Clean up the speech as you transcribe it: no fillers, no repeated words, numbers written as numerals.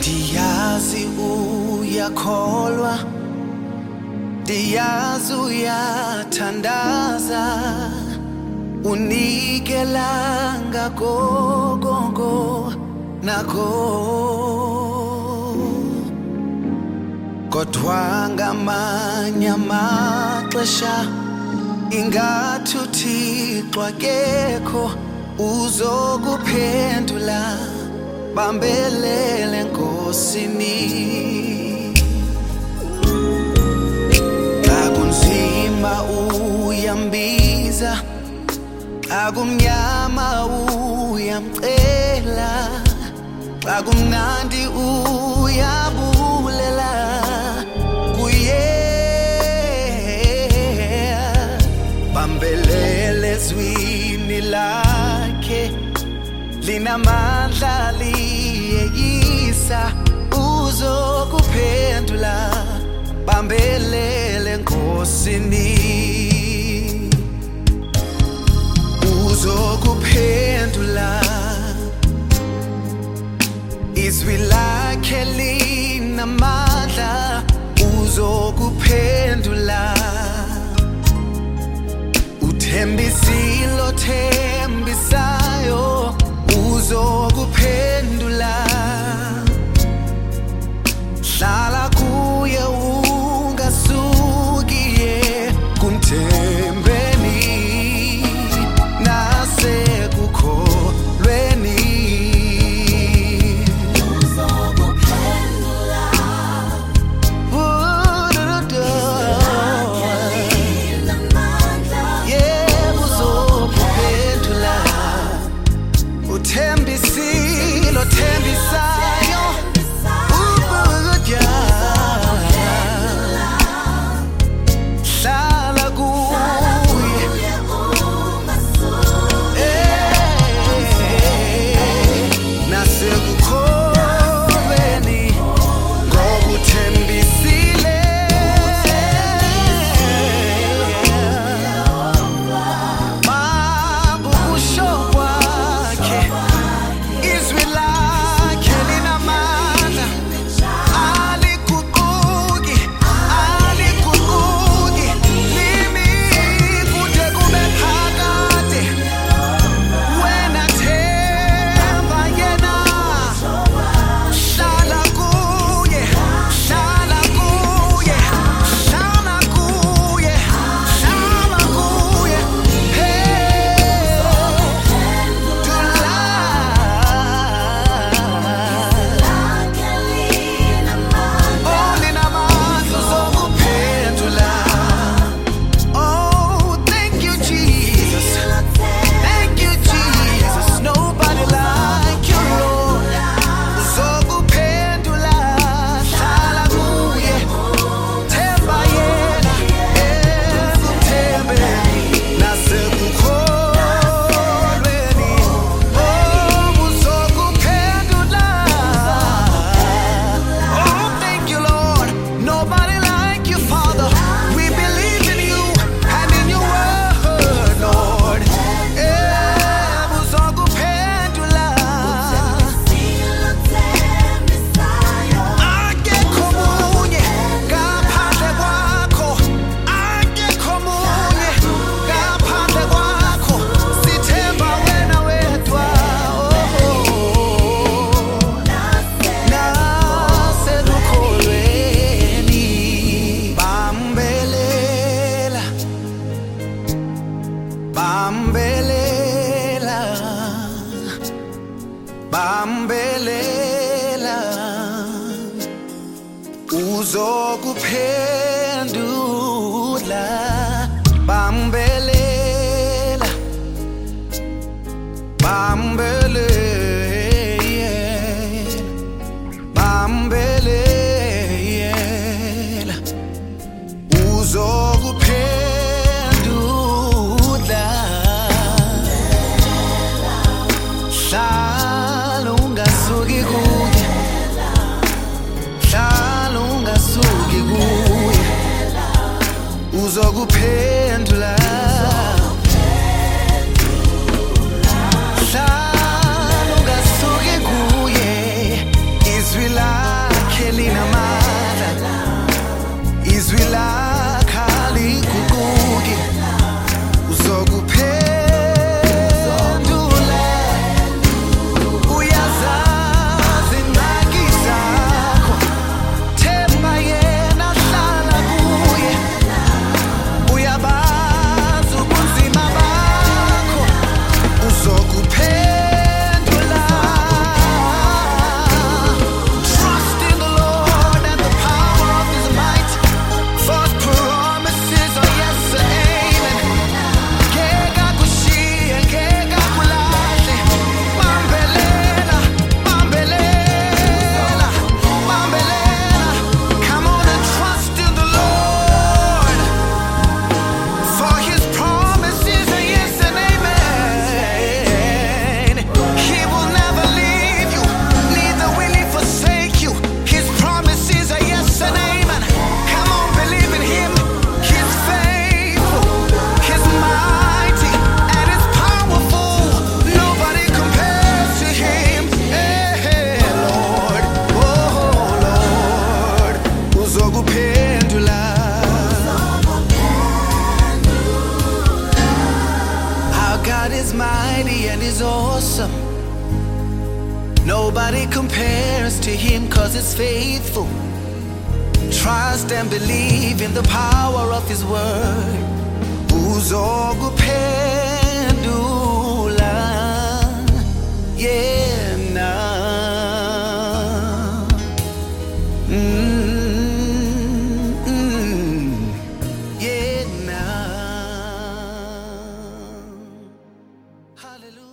Ndiyazi uyakholwa, ndiyazi uyathandaza, unikela ngako nakho. Kodwa ngamanye amaxesha ingathi uThixo akekho uzokuphendula. Bambelele Nkosini, akunzima uyambiza, akumnyama uyamcela, akumnandi uyabulela kuye. Bambelele zwini lakhe linamandla liyeyisa, uzokuphendula. Bambelele Nkosini, uzokuphendula. Izwi lakhe linamandla, uzokuphendula. Uthembisile othembisayo, uzokuphendula. Hlala kuye ungasukiye, kumthembeni nasekukholweni. Uzokuphendula. Yeah, uzokuphendula. Uthembisile othembisayo, hlala kuye nasekukholweni, ngokuthembisile. Mabukusho kwakhe, izwi lakhe linamandla, aliguquki, aliguquki, limi kude kube phakade. Wena themba yena, hlala kuye, hlala kuye, hlala kuye, hlala kuye. Olinamandla uzokuphendula. Oh, thank you Jesus, thank you Jesus. Nobody like you Lord. Uzokuphendula. Hlala kuye, themba yena, ekuthembeni nasekukholweni. Oh, uzokuphendula. Oh, thank you Lord. Nobody like you Father. We believe in you and in your word Lord. Uzokuphendula. Akekho munye ngaphandle kwakho, akekho munye ngaphandle kwakho. Sithemba wena wedwa, nasekukholweni. Bambelela, bambelela, bambelela, uzokuphendula. Bambelela, bambelela, bambelela, uzokuphendula. Hlala ungasuki kuye, hlala ungasuki kuye, uzokuphendula. Hlala ungasuki kuye, izwi lakhe 'cause it's faithful. Trust and believe in the power of His word. Uzokuphendula, yena. Yena. Hallelujah.